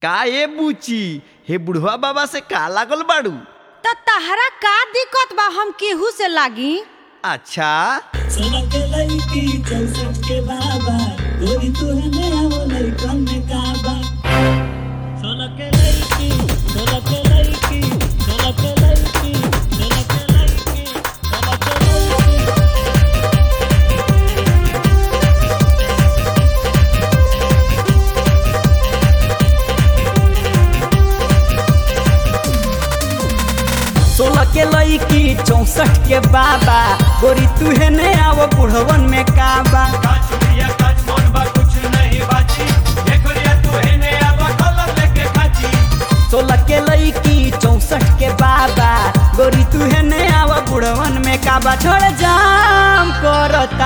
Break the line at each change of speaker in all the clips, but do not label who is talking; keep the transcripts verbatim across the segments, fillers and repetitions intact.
का ए बुची हे बुढ़वा बाबा से का लागल बाड़ू?
त तहरा का दिक्कत बा हम केहू से लागी?
अच्छा
सोना के लईकी चौसठ के बाबा गोरी तुहने आवो लईकन में काबा। सोना के लईकी सोना के लईकी सोना के लईकी सोना के लईकी सोना के लईकी।
सोलह के लईकी चौसठ के बाबा गोरी तुहे ने आवो बुढ़वन में काबा। सोलह के लईकी चौसठ के बाबा गोरी तुहे ने आवो बुढ़वन में काबा। छोड़ जाम करता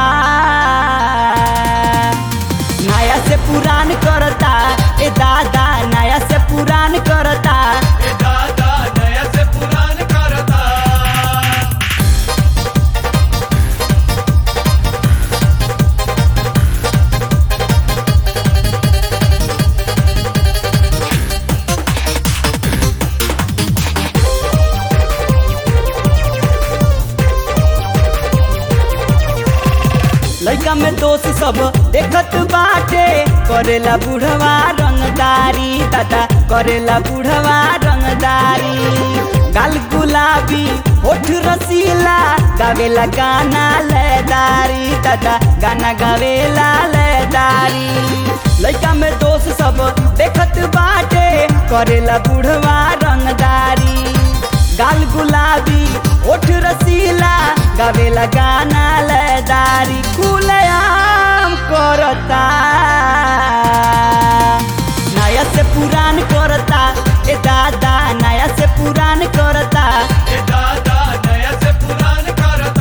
नया से पुरान करता ए दादा नया से पुरान करता
ए दादा नया से पुरान करता।
लइका में दोस्त सब देखत बाटे करेला बुढ़वा रंगदारी दादा करेला बुढ़वा रंगदारी। गाल गुलाबी होठ रसीला गावेला गाना लयदारी दादा गाना गावेला लयदारी। लइका में दोस्त सब देखत बाटे करेला बुढ़वा रंगदारी। गाल गुलाबी होठ रसीला गावेला गाना लयदारी। खुलेआम करता नया से पुरान करता ए दादा नया से पुरान करता
ए दादा नया से पुरान करता।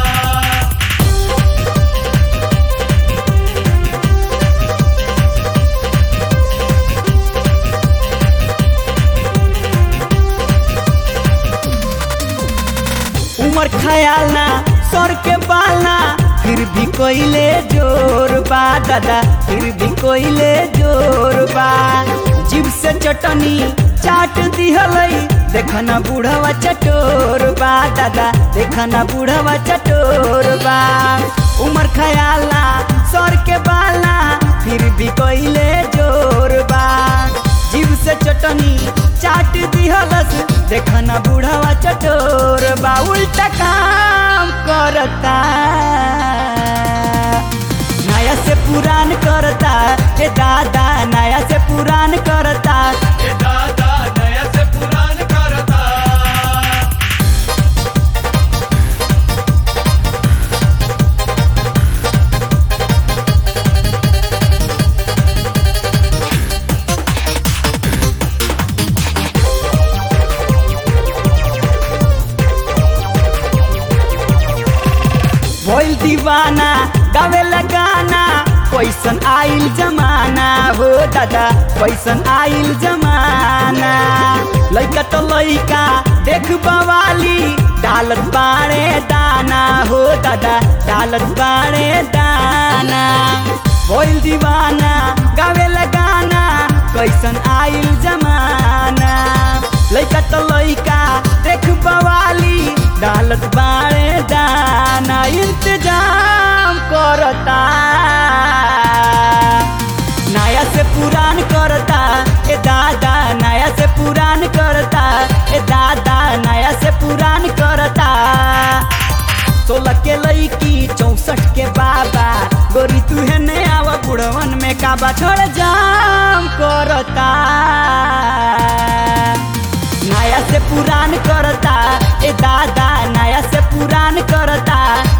उमर ख्याल ना सर के बालना फिर भी कोइले जोर बा दादा फिर भी कोइले जोर बा। जीभ से चटनी चाट दिहलई देखना बूढ़वा चटोर बा दादा देखना बूढ़वा चटोर बा। उमर ख्याल ना सर के बालना फिर भी कोइले जोर बा। जीभ से चटनी चाट दिहलस देखना बूढ़वा चटोर बा। उल्टा काम करता नया से पुरान करता ए दादा नया से पुरान करता
ए दादा नया से पुरान करता।
भइल दीवाना गावेला गाना कैसन आइल जमाना हो दादा कैसन आइल जमाना। लइका तो लइका देख बवाली डालत बाड़े दाना हो दादा डालत बाड़े दाना। भइल दीवाना गावेला गाना कैसन आइल जमाना। लइका तो लइका देख बवाली डालत बाड़े दाना। इंतजाम करता नया से पुरान करता ए दादा नया से पुरान करता ए दादा नया से पुरान करता। सोलह के लईकी चौसठ के बाबा गोरी तुहे ने आवा बुढ़वन में काबा। छोड़ जाम करता नया से पुरान करता ए दादा नया से पुरान करता।